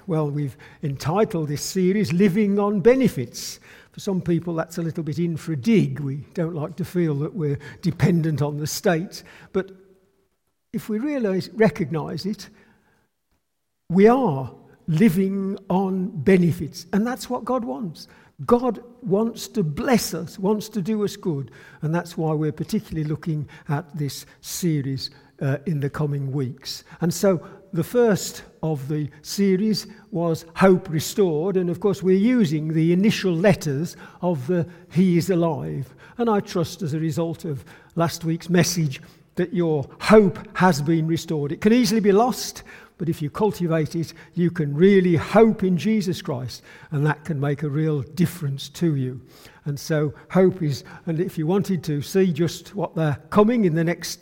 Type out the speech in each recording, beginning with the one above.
Well, we've entitled this series Living on Benefits. For some people that's a little bit in for a dig. We don't like to feel that we're dependent on the state. But if we recognise it, we are living on benefits. And that's what God wants. God wants to bless us, wants to do us good. And that's why we're particularly looking at this series in the coming weeks. And so the first of the series was Hope Restored, and of course we're using the initial letters of the He is Alive. And I trust as a result of last week's message that your hope has been restored. It can easily be lost, but if you cultivate it, you can really hope in Jesus Christ, and that can make a real difference to you. And so hope is, and if you wanted to see just what they're coming in the next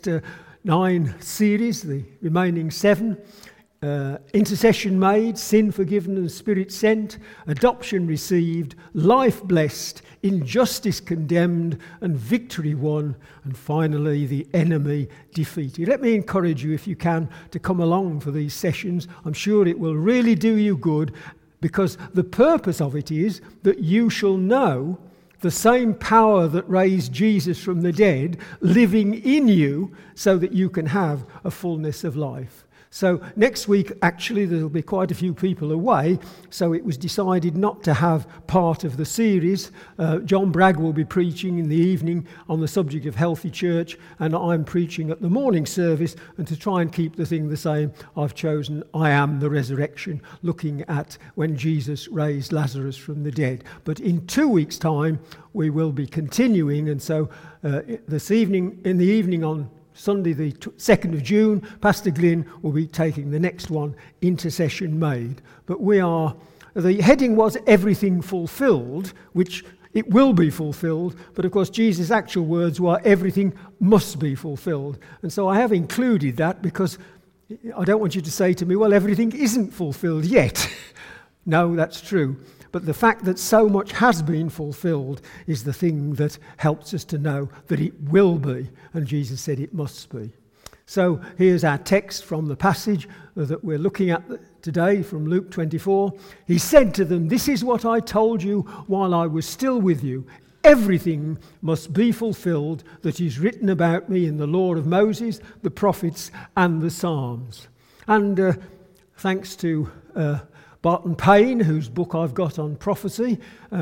9 series, the remaining 7, intercession made, sin forgiven and spirit sent, adoption received, life blessed, injustice condemned and victory won, and finally the enemy defeated. Let me encourage you, if you can, to come along for these sessions. I'm sure it will really do you good, because the purpose of it is that you shall know the same power that raised Jesus from the dead living in you, so that you can have a fullness of life. So next week, actually, there'll be quite a few people away, so it was decided not to have part of the series. John Bragg will be preaching in the evening on the subject of healthy church, and I'm preaching at the morning service, and to try and keep the thing the same, I've chosen I Am the Resurrection, looking at when Jesus raised Lazarus from the dead. But in 2 weeks' time, we will be continuing, and so this evening, in the evening on Sunday the 2nd of June, Pastor Glynn will be taking the next one, Intercession Made. But the heading was Everything Fulfilled, which it will be fulfilled, but of course Jesus' actual words were everything must be fulfilled. And so I have included that because I don't want you to say to me, well, everything isn't fulfilled yet. No, that's true. But the fact that so much has been fulfilled is the thing that helps us to know that it will be. And Jesus said it must be. So here's our text from the passage that we're looking at today from Luke 24. He said to them, "This is what I told you while I was still with you. Everything must be fulfilled that is written about me in the law of Moses, the prophets, and the Psalms." And thanks to Barton Payne, whose book I've got on prophecy,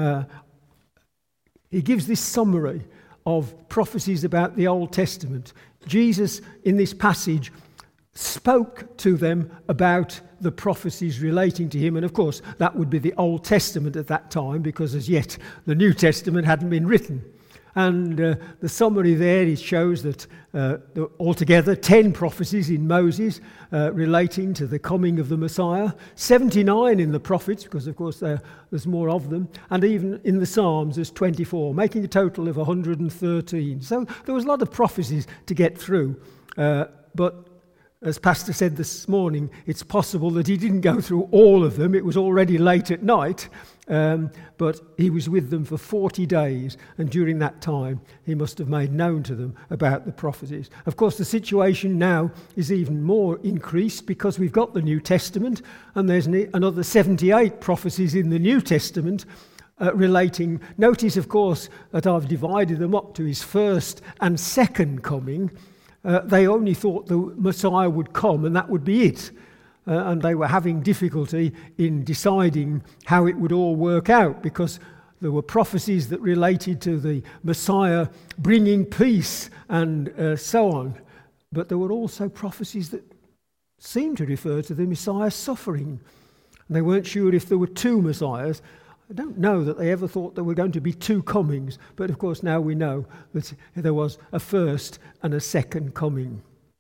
he gives this summary of prophecies about the Old Testament. Jesus, in this passage, spoke to them about the prophecies relating to him, and of course that would be the Old Testament at that time, because as yet the New Testament hadn't been written. And the summary there, it shows that altogether 10 prophecies in Moses relating to the coming of the Messiah, 79 in the prophets, because of course there's more of them, and even in the Psalms there's 24, making a total of 113. So there was a lot of prophecies to get through, but as Pastor said this morning, it's possible that he didn't go through all of them. It was already late at night, but he was with them for 40 days, and during that time he must have made known to them about the prophecies. Of course, the situation now is even more increased because we've got the New Testament, and there's another 78 prophecies in the New Testament relating. Notice, of course, that I've divided them up to his first and second coming. They only thought the Messiah would come and that would be it. And they were having difficulty in deciding how it would all work out, because there were prophecies that related to the Messiah bringing peace and so on. But there were also prophecies that seemed to refer to the Messiah suffering. And they weren't sure if there were 2 Messiahs. I don't know that they ever thought there were going to be 2 comings, but of course now we know that there was a first and a second coming.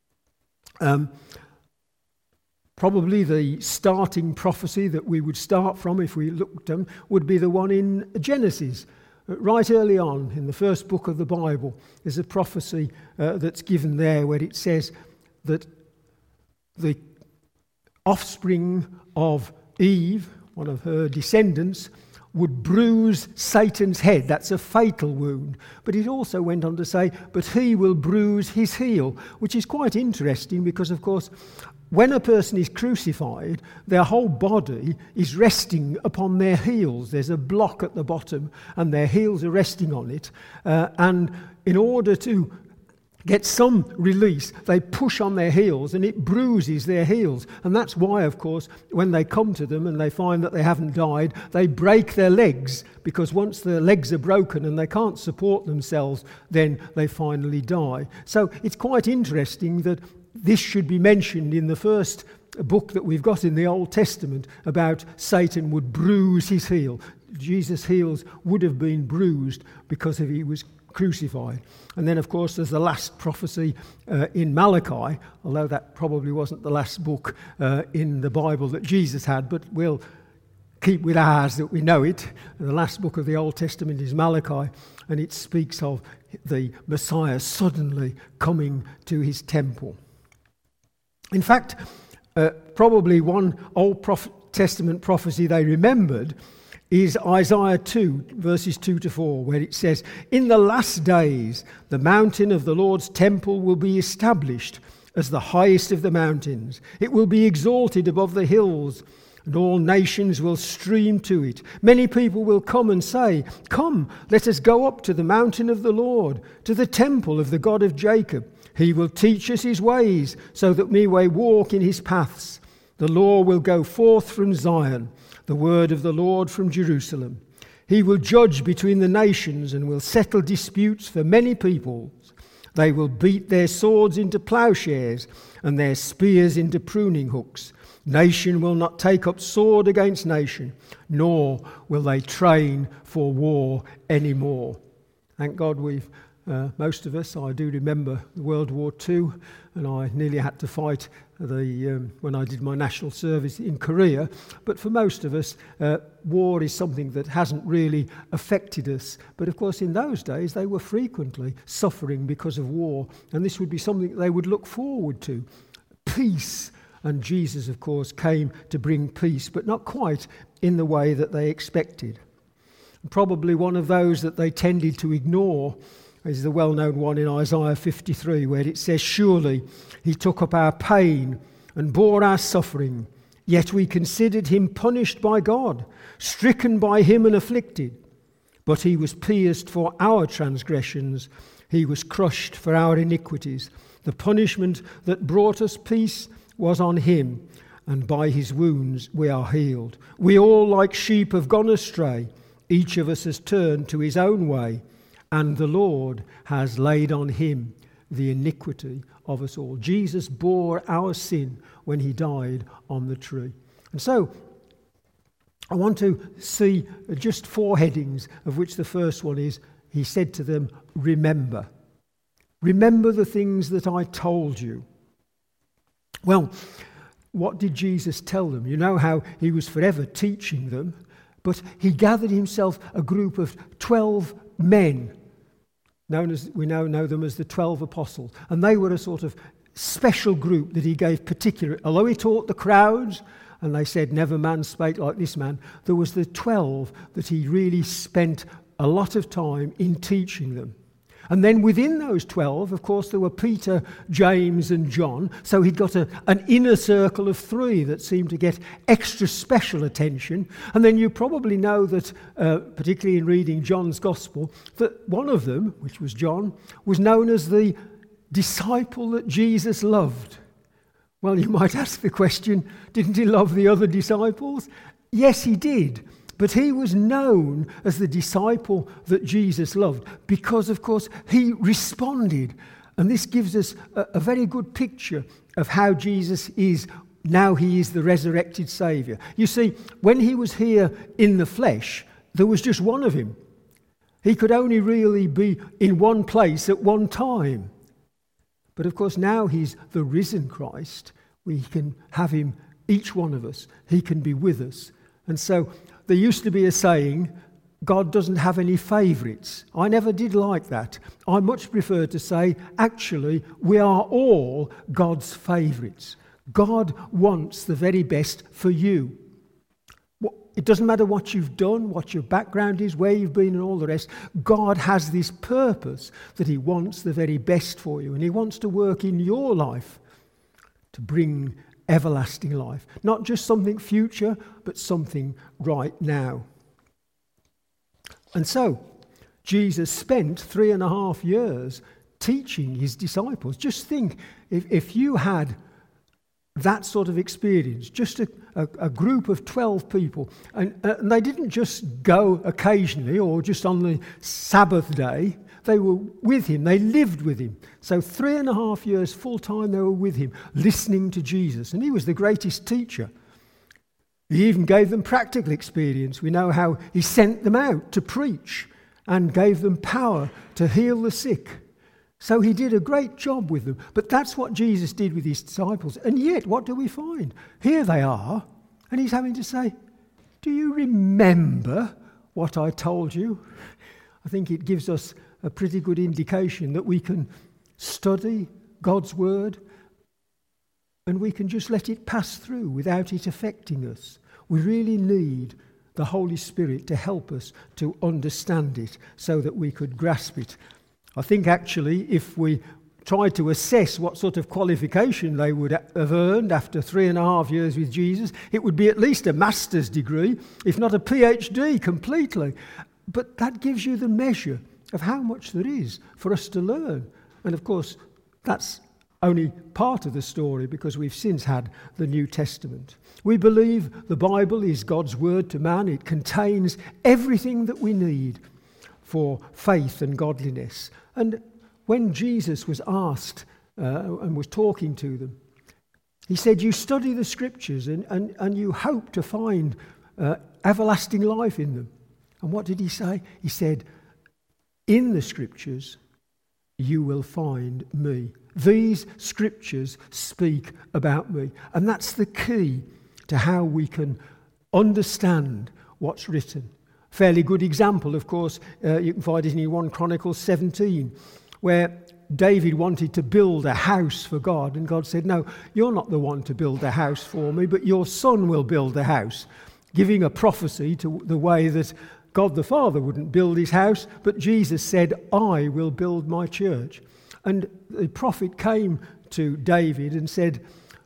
Probably the starting prophecy that we would start from, if we looked at them, would be the one in Genesis. Right early on in the first book of the Bible, there's a prophecy that's given there where it says that the offspring of Eve, one of her descendants, would bruise Satan's head. That's a fatal wound. But it also went on to say, but he will bruise his heel, which is quite interesting because, of course, when a person is crucified, their whole body is resting upon their heels. There's a block at the bottom, and their heels are resting on it. And in order to get some release, they push on their heels, and it bruises their heels. And that's why, of course, when they come to them and they find that they haven't died, they break their legs, because once their legs are broken and they can't support themselves, then they finally die. So it's quite interesting that this should be mentioned in the first book that we've got in the Old Testament about Satan would bruise his heel. Jesus' heels would have been bruised because he was crucified. And then, of course, there's the last prophecy in Malachi, although that probably wasn't the last book in the Bible that Jesus had, but we'll keep with ours that we know it. The last book of the Old Testament is Malachi, and it speaks of the Messiah suddenly coming to his temple. In fact, probably one Old Testament prophecy they remembered is Isaiah 2, verses 2 to 4, where it says, "In the last days, the mountain of the Lord's temple will be established as the highest of the mountains. It will be exalted above the hills, and all nations will stream to it. Many people will come and say, 'Come, let us go up to the mountain of the Lord, to the temple of the God of Jacob. He will teach us his ways, so that we may walk in his paths. The law will go forth from Zion, the word of the Lord from Jerusalem. He will judge between the nations and will settle disputes for many peoples. They will beat their swords into plowshares and their spears into pruning hooks. Nation will not take up sword against nation, nor will they train for war anymore." Thank God we've most of us, I do remember World War II, and I nearly had to fight when I did my national service in Korea. But for most of us, war is something that hasn't really affected us. But of course, in those days, they were frequently suffering because of war, and this would be something they would look forward to. Peace. And Jesus, of course, came to bring peace, but not quite in the way that they expected. Probably one of those that they tended to ignore is the well-known one in Isaiah 53, where it says, "Surely he took up our pain and bore our suffering, yet we considered him punished by God, stricken by him and afflicted. But he was pierced for our transgressions, he was crushed for our iniquities. The punishment that brought us peace was on him, and by his wounds we are healed. We all like sheep have gone astray, each of us has turned to his own way, and the Lord has laid on him the iniquity of us all." Jesus bore our sin when he died on the tree. And so I want to see just 4 headings, of which the first one is, he said to them, "Remember. Remember the things that I told you." Well, what did Jesus tell them? You know how he was forever teaching them, but he gathered himself a group of 12 men, we now know them as the 12 apostles, and they were a sort of special group that he gave particular, although he taught the crowds, and they said, "Never man spake like this man," there was the 12 that he really spent a lot of time in teaching them. And then within those 12, of course, there were Peter, James and John. So he'd got an inner circle of 3 that seemed to get extra special attention. And then you probably know that, particularly in reading John's Gospel, that one of them, which was John, was known as the disciple that Jesus loved. Well, you might ask the question, didn't he love the other disciples? Yes, he did. But he was known as the disciple that Jesus loved because, of course, he responded. And this gives us a very good picture of how Jesus is, now he is the resurrected Saviour. You see, when he was here in the flesh, there was just one of him. He could only really be in one place at one time. But of course, now he's the risen Christ. We can have him, each one of us. He can be with us. And so there used to be a saying, God doesn't have any favourites. I never did like that. I much prefer to say, actually, we are all God's favourites. God wants the very best for you. It doesn't matter what you've done, what your background is, where you've been and all the rest. God has this purpose that he wants the very best for you. And he wants to work in your life to bring everlasting life. Not just something future, but something right now. And so, Jesus spent 3.5 years teaching his disciples. Just think, if you had that sort of experience, just a group of 12 people, and they didn't just go occasionally or just on the Sabbath day, they were with him, they lived with him. So 3.5 years full time they were with him, listening to Jesus, and he was the greatest teacher. He even gave them practical experience. We know how he sent them out to preach and gave them power to heal the sick. So he did a great job with them. But that's what Jesus did with his disciples. And yet, what do we find? Here they are, and he's having to say, do you remember what I told you? I think it gives us a pretty good indication that we can study God's word and we can just let it pass through without it affecting us. We really need the Holy Spirit to help us to understand it so that we could grasp it. I think actually if we tried to assess what sort of qualification they would have earned after 3.5 years with Jesus, it would be at least a master's degree, if not a PhD completely. But that gives you the measure of how much there is for us to learn. And of course, that's only part of the story because we've since had the New Testament. We believe the Bible is God's word to man. It contains everything that we need for faith and godliness. And when Jesus was asked and was talking to them, he said, you study the scriptures and you hope to find everlasting life in them. And what did he say? He said, in the scriptures you will find me. These scriptures speak about me. And that's the key to how we can understand what's written. Fairly good example, of course, you can find it in 1 Chronicles 17, where David wanted to build a house for God, and God said, no, you're not the one to build a house for me, but your son will build the house, giving a prophecy to the way that God the Father wouldn't build his house, but Jesus said, I will build my church. And the prophet came to David and said,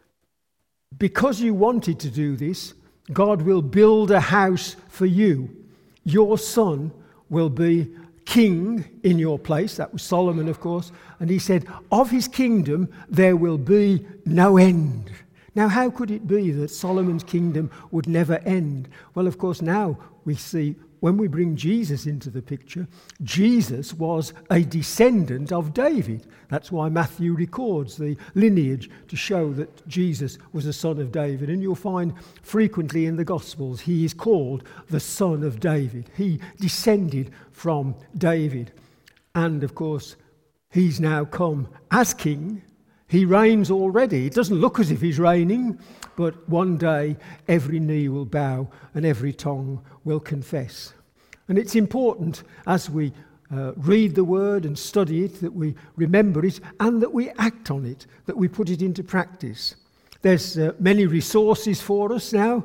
because you wanted to do this, God will build a house for you. Your son will be king in your place. That was Solomon, of course. And he said, of his kingdom there will be no end. Now, how could it be that Solomon's kingdom would never end? Well, of course, now we see when we bring Jesus into the picture, Jesus was a descendant of David. That's why Matthew records the lineage to show that Jesus was a son of David. And you'll find frequently in the Gospels he is called the son of David. He descended from David. And of course, he's now come as king. He reigns already. It doesn't look as if he's reigning, but one day every knee will bow and every tongue will confess. And it's important as we read the word and study it, that we remember it and that we act on it, that we put it into practice. There's many resources for us now.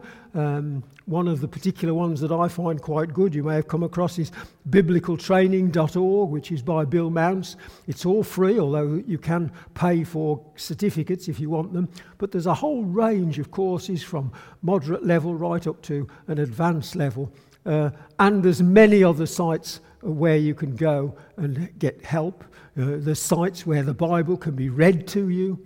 One of the particular ones that I find quite good, you may have come across, is biblicaltraining.org, which is by Bill Mounce. It's all free, although you can pay for certificates if you want them. But there's a whole range of courses from moderate level right up to an advanced level. And there's many other sites where you can go and get help. There's sites where the Bible can be read to you.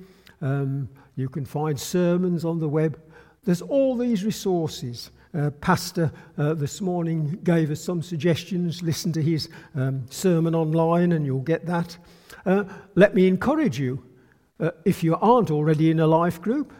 You can find sermons on the web. There's all these resources. Pastor this morning gave us some suggestions. Listen to his sermon online and you'll get that. Let me encourage you, if you aren't already in a life group,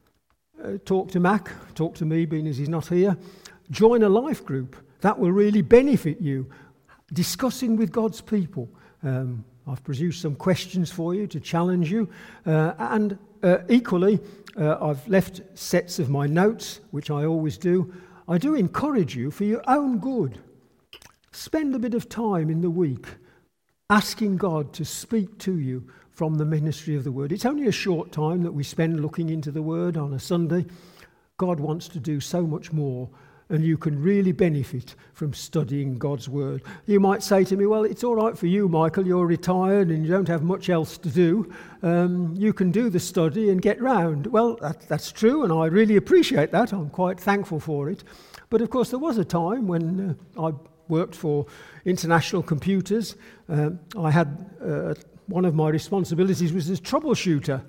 talk to Mac, talk to me, being as he's not here. Join a life group. That will really benefit you. Discussing with God's people. I've produced some questions for you to challenge you. And equally, I've left sets of my notes, which I always do. I do encourage you, for your own good, spend a bit of time in the week asking God to speak to you from the ministry of the Word. It's only a short time that we spend looking into the Word on a Sunday. God wants to do so much more and you can really benefit from studying God's Word. You might say to me, well, it's all right for you, Michael, you're retired and you don't have much else to do. You can do the study and get round. Well, that's true, and I really appreciate that. I'm quite thankful for it. But of course, there was a time when I worked for International Computers. I had one of my responsibilities was as troubleshooter.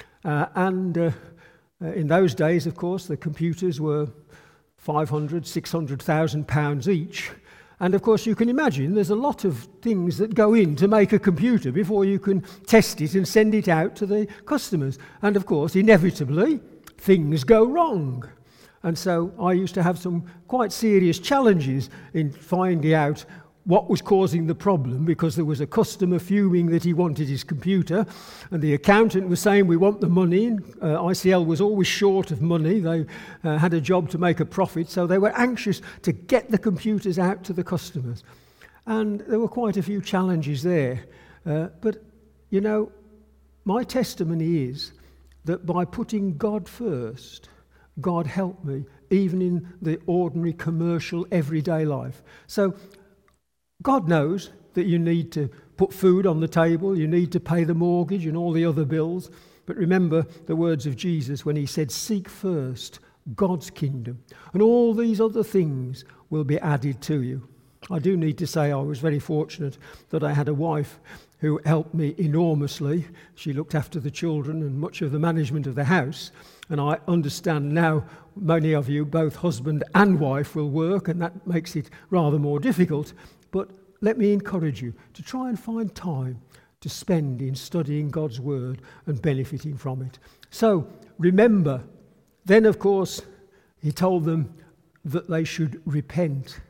In those days, of course, the computers were 500, 600,000 pounds each. And of course, you can imagine there's a lot of things that go in to make a computer before you can test it and send it out to the customers. And of course, inevitably, things go wrong. And so I used to have some quite serious challenges in finding out what was causing the problem, because there was a customer fuming that he wanted his computer, and the accountant was saying, we want the money. ICL was always short of money. They had a job to make a profit, so they were anxious to get the computers out to the customers. And there were quite a few challenges there. But, you know, my testimony is that by putting God first, God helped me, even in the ordinary commercial everyday life. So God knows that you need to put food on the table, you need to pay the mortgage and all the other bills. But remember the words of Jesus when he said, seek first God's kingdom, and all these other things will be added to you. I do need to say I was very fortunate that I had a wife who helped me enormously. She looked after the children and much of the management of the house. And I understand now many of you, both husband and wife, will work, and that makes it rather more difficult. But let me encourage you to try and find time to spend in studying God's Word and benefiting from it. So remember, then of course, he told them that they should repent.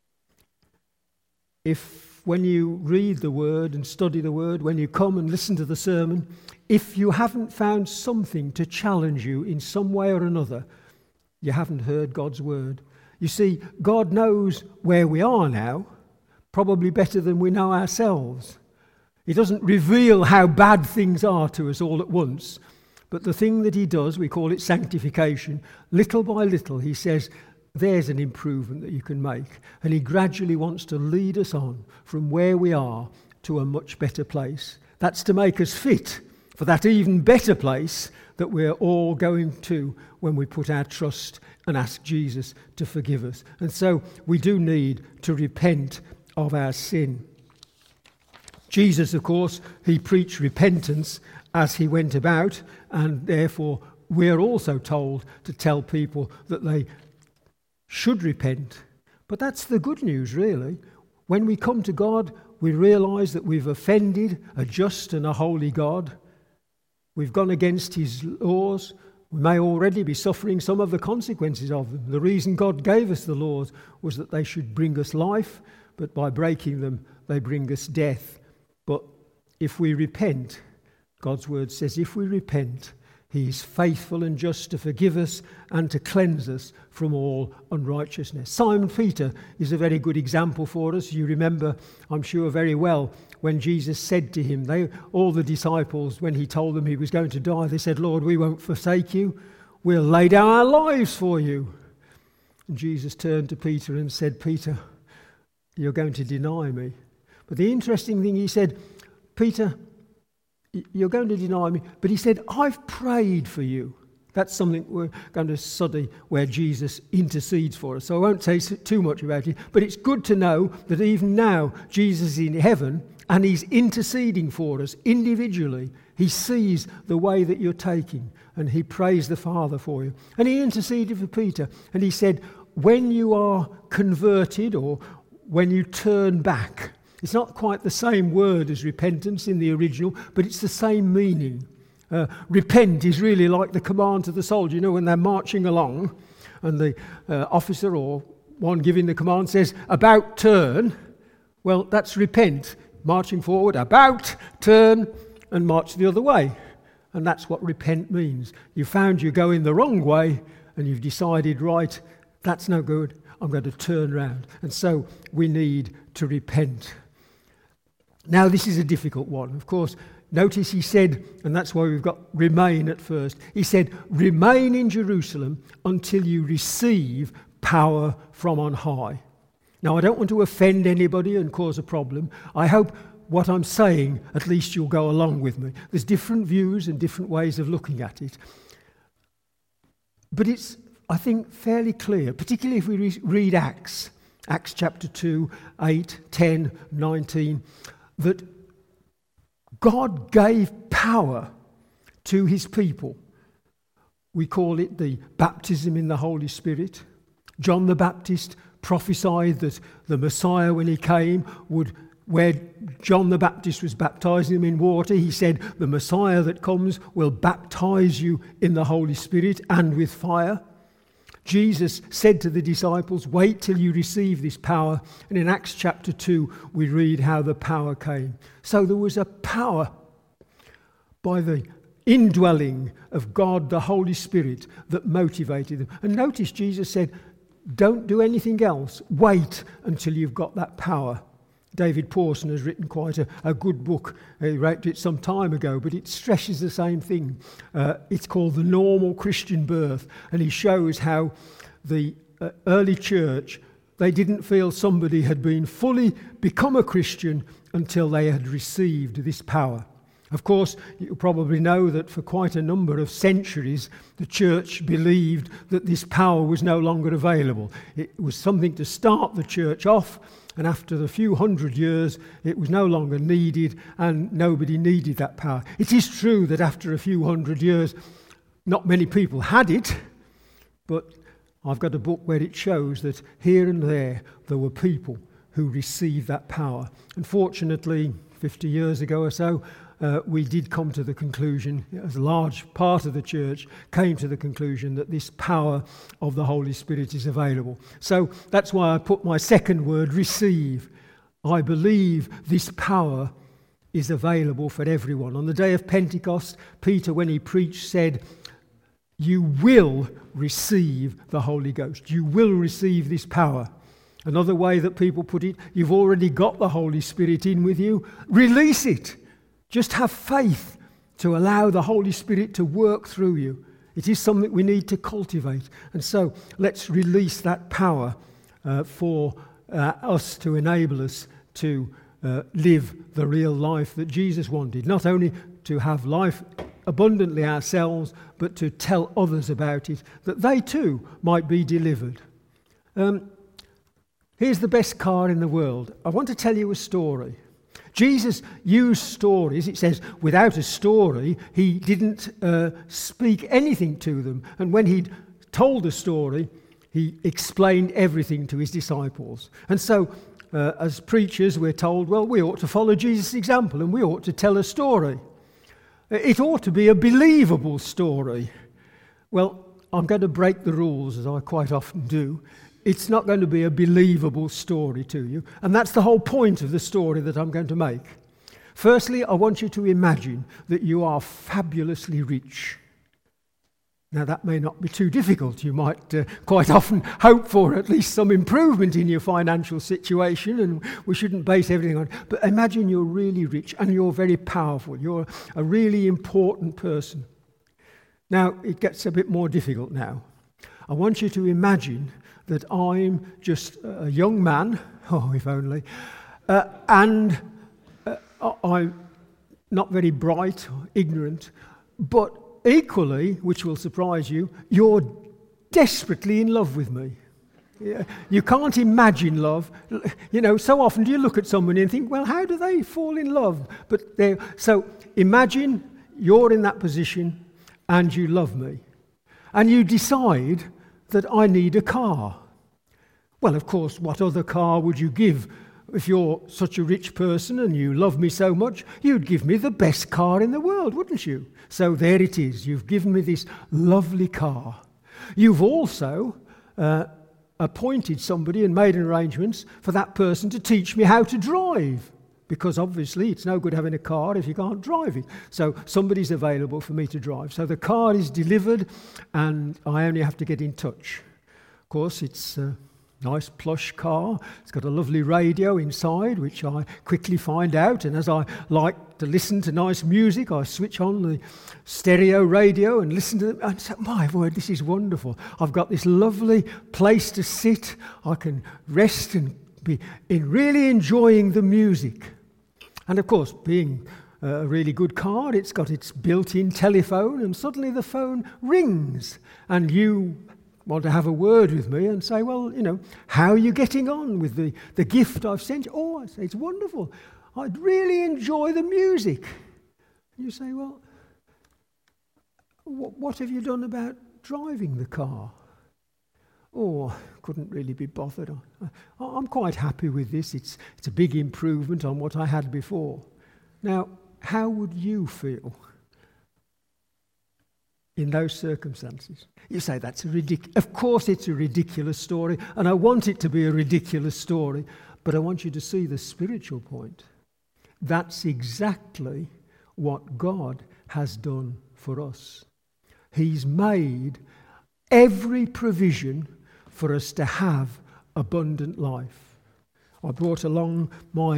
If when you read the Word and study the Word, when you come and listen to the sermon, if you haven't found something to challenge you in some way or another, you haven't heard God's Word. You see, God knows where we are now, probably better than we know ourselves. He doesn't reveal how bad things are to us all at once. But the thing that he does, we call it sanctification, little by little, he says, there's an improvement that you can make. And he gradually wants to lead us on from where we are to a much better place. That's to make us fit for that even better place that we're all going to when we put our trust and ask Jesus to forgive us. And so we do need to repent of our sin. Jesus, of course, he preached repentance as he went about, and therefore we're also told to tell people that they should repent. But that's the good news, really. When we come to God, we realise that we've offended a just and a holy God. We've gone against his laws. We may already be suffering some of the consequences of them. The reason God gave us the laws was that they should bring us life, but by breaking them, they bring us death. But if we repent, God's word says, if we repent, he is faithful and just to forgive us and to cleanse us from all unrighteousness. Simon Peter is a very good example for us. You remember, I'm sure, very well when Jesus said to him, all the disciples, when he told them he was going to die, they said, Lord, we won't forsake you. We'll lay down our lives for you. And Jesus turned to Peter and said, Peter, you're going to deny me. But the interesting thing, he said, Peter, you're going to deny me. But he said, I've prayed for you. That's something we're going to study where Jesus intercedes for us. So I won't say too much about it. But it's good to know that even now Jesus is in heaven and he's interceding for us individually. He sees the way that you're taking and he prays the Father for you. And he interceded for Peter. And he said, when you are converted or when you turn back, it's not quite the same word as repentance in the original, but it's the same meaning. Repent is really like the command to the soldier. You know, when they're marching along and the officer or one giving the command says, about turn, well, that's repent. Marching forward, about, turn, and march the other way. And that's what repent means. You found you're going the wrong way and you've decided, right, that's no good. I'm going to turn round. And so we need to repent. Now, this is a difficult one. Of course, notice he said, and that's why we've got remain at first. He said, remain in Jerusalem until you receive power from on high. Now, I don't want to offend anybody and cause a problem. I hope what I'm saying, at least you'll go along with me. There's different views and different ways of looking at it. But it's, I think, fairly clear, particularly if we read Acts chapter 2, 8, 10, 19, that God gave power to his people. We call it the baptism in the Holy Spirit. John the Baptist prophesied that the Messiah, when he came, would, where John the Baptist was baptizing them in water, he said, the Messiah that comes will baptize you in the Holy Spirit and with fire. Jesus said to the disciples, wait till you receive this power. And in Acts chapter 2, we read how the power came. So there was a power by the indwelling of God, the Holy Spirit, that motivated them. And notice Jesus said, don't do anything else. Wait until you've got that power. David Pawson has written quite a good book. He wrote it some time ago, but it stresses the same thing. It's called The Normal Christian Birth, and he shows how the early church, they didn't feel somebody had been fully become a Christian until they had received this power. Of course, you probably know that for quite a number of centuries, the church believed that this power was no longer available. It was something to start the church off, and after a few hundred years, it was no longer needed, and nobody needed that power. It is true that after a few hundred years, not many people had it, but I've got a book where it shows that here and there were people who received that power. Unfortunately, 50 years ago or so, we did come to the conclusion, as a large part of the church came to the conclusion that this power of the Holy Spirit is available. So that's why I put my second word, receive. I believe this power is available for everyone. On the day of Pentecost, Peter, when he preached, said, you will receive the Holy Ghost. You will receive this power. Another way that people put it, you've already got the Holy Spirit in with you. Release it. Just have faith to allow the Holy Spirit to work through you. It is something we need to cultivate. And so let's release that power for us to enable us to live the real life that Jesus wanted. Not only to have life abundantly ourselves, but to tell others about it, that they too might be delivered. Here's the best car in the world. I want to tell you a story. Jesus used stories. It says, without a story, he didn't speak anything to them. And when he'd told the story, he explained everything to his disciples. And so, as preachers, we're told, well, we ought to follow Jesus' example and we ought to tell a story. It ought to be a believable story. Well, I'm going to break the rules, as I quite often do. It's not going to be a believable story to you. And that's the whole point of the story that I'm going to make. Firstly, I want you to imagine that you are fabulously rich. Now, that may not be too difficult. You might quite often hope for at least some improvement in your financial situation, and we shouldn't base everything on it. But imagine you're really rich and you're very powerful. You're a really important person. Now, it gets a bit more difficult now. I want you to imagine that I'm just a young man, oh, if only, and I'm not very bright or ignorant, but equally, which will surprise you, you're desperately in love with me. You can't imagine love. You know, so often do you look at somebody and think, well, how do they fall in love? So imagine you're in that position and you love me. And you decide that I need a car. Well, of course, what other car would you give? If you're such a rich person and you love me so much, you'd give me the best car in the world, wouldn't you? So there it is. You've given me this lovely car. You've also appointed somebody and made arrangements for that person to teach me how to drive, because obviously it's no good having a car if you can't drive it. So somebody's available for me to drive. So the car is delivered and I only have to get in touch. Of course, it's Nice plush car. It's got a lovely radio inside, which I quickly find out. And as I like to listen to nice music, I switch on the stereo radio and listen to it. And say, my word, this is wonderful. I've got this lovely place to sit. I can rest and be really enjoying the music. And of course, being a really good car, it's got its built-in telephone, and suddenly the phone rings, and you want to have a word with me and say, well, how are you getting on with the gift I've sent you? Oh, I say, it's wonderful. I'd really enjoy the music. You say, well, what have you done about driving the car? Oh, couldn't really be bothered. I'm quite happy with this. It's a big improvement on what I had before. Now, how would you feel in those circumstances? You say, that's of course it's a ridiculous story, and I want it to be a ridiculous story, but I want you to see the spiritual point. That's exactly what God has done for us. He's made every provision for us to have abundant life. I brought along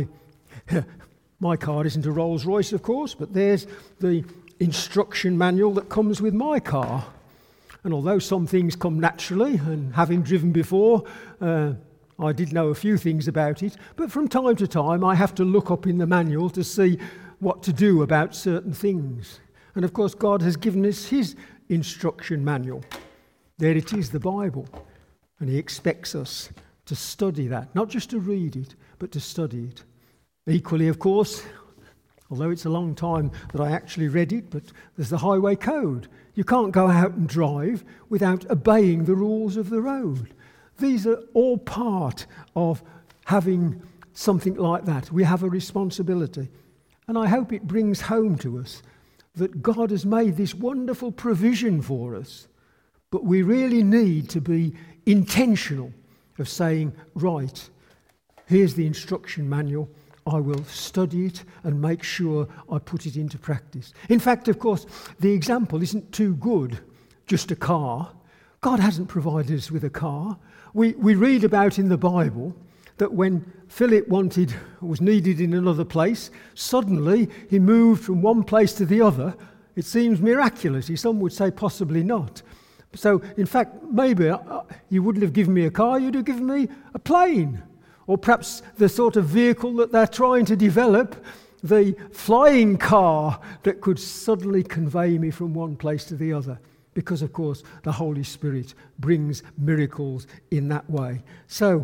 my car isn't a Rolls Royce, of course, but there's the instruction manual that comes with my car. And although some things come naturally, and having driven before, I did know a few things about it, but from time to time I have to look up in the manual to see what to do about certain things. And of course God has given us his instruction manual. There it is, the Bible. And he expects us to study that, not just to read it, but to study it. Equally, of course, although it's a long time that I actually read it, but there's the highway code. You can't go out and drive without obeying the rules of the road. These are all part of having something like that. We have a responsibility. And I hope it brings home to us that God has made this wonderful provision for us. But we really need to be intentional of saying, right, here's the instruction manual. I will study it and make sure I put it into practice. In fact, of course, the example isn't too good, just a car. God hasn't provided us with a car. We read about in the Bible that when Philip was needed in another place, suddenly he moved from one place to the other. It seems miraculous. Some would say possibly not. So, in fact, maybe you wouldn't have given me a car, you'd have given me a plane. Or perhaps the sort of vehicle that they're trying to develop, the flying car that could suddenly convey me from one place to the other. Because, of course, the Holy Spirit brings miracles in that way. So,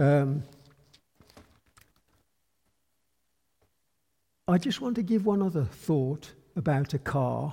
I just want to give one other thought about a car,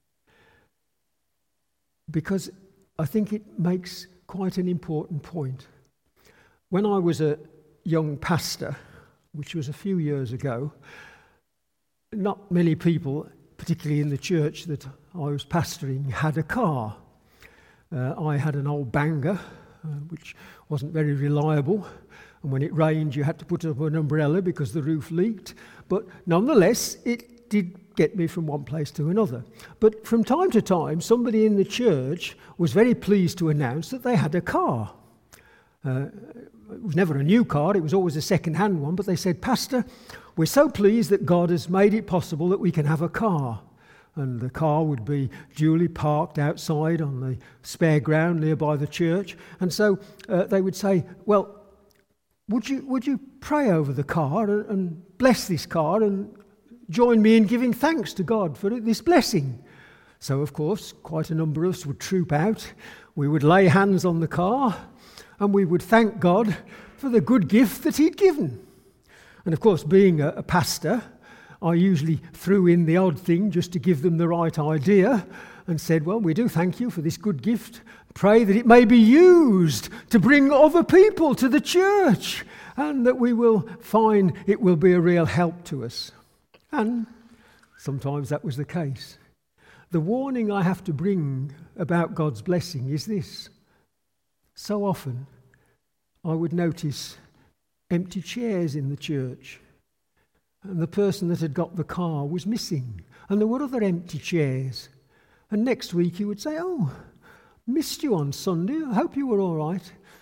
because I think it makes quite an important point. When I was a young pastor, which was a few years ago, not many people, particularly in the church that I was pastoring, had a car. I had an old Banger, which wasn't very reliable, and when it rained you had to put up an umbrella because the roof leaked, but nonetheless it did get me from one place to another. But from time to time somebody in the church was very pleased to announce that they had a car. It was never a new car, it was always a second-hand one, but they said, Pastor, we're so pleased that God has made it possible that we can have a car. And the car would be duly parked outside on the spare ground nearby the church. And so they would say, well, would you pray over the car and bless this car and join me in giving thanks to God for this blessing? So, of course, quite a number of us would troop out. We would lay hands on the car and we would thank God for the good gift that he'd given. And of course, being a pastor, I usually threw in the odd thing just to give them the right idea and said, well, we do thank you for this good gift. Pray that it may be used to bring other people to the church and that we will find it will be a real help to us. And sometimes that was the case. The warning I have to bring about God's blessing is this. So often I would notice empty chairs in the church, and the person that had got the car was missing, and there were other empty chairs. And next week he would say, oh, missed you on Sunday, I hope you were all right.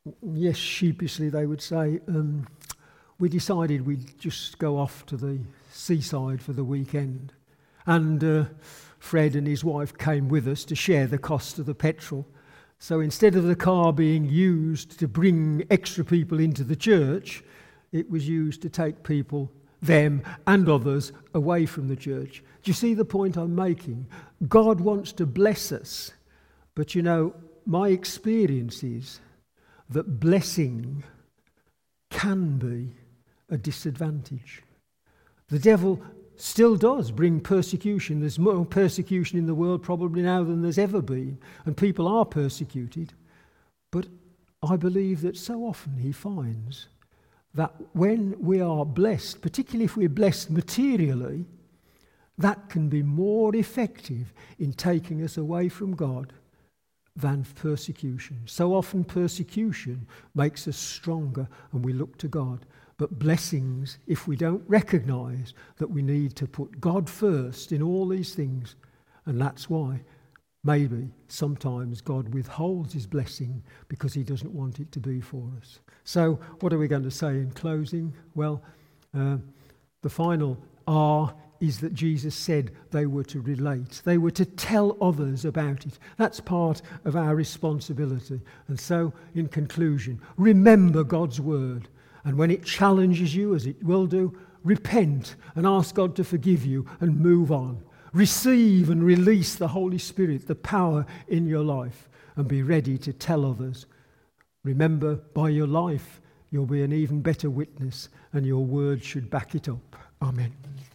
yes, sheepishly they would say, we decided we'd just go off to the seaside for the weekend. And Fred and his wife came with us to share the cost of the petrol. So instead of the car being used to bring extra people into the church, it was used to take people, them and others, away from the church. Do you see the point I'm making? God wants to bless us, but you know, my experience is that blessing can be a disadvantage. The devil still does bring persecution. There's more persecution in the world probably now than there's ever been, and people are persecuted. But I believe that so often he finds that when we are blessed, particularly if we're blessed materially, that can be more effective in taking us away from God than persecution. So often persecution makes us stronger and we look to God. But blessings, if we don't recognise that we need to put God first in all these things, and that's why maybe sometimes God withholds his blessing because he doesn't want it to be for us. So what are we going to say in closing? Well, the final R is that Jesus said they were to relate. They were to tell others about it. That's part of our responsibility. And so, in conclusion, remember God's word. And when it challenges you, as it will do, repent and ask God to forgive you and move on. Receive and release the Holy Spirit, the power in your life, and be ready to tell others. Remember, by your life, you'll be an even better witness, and your word should back it up. Amen.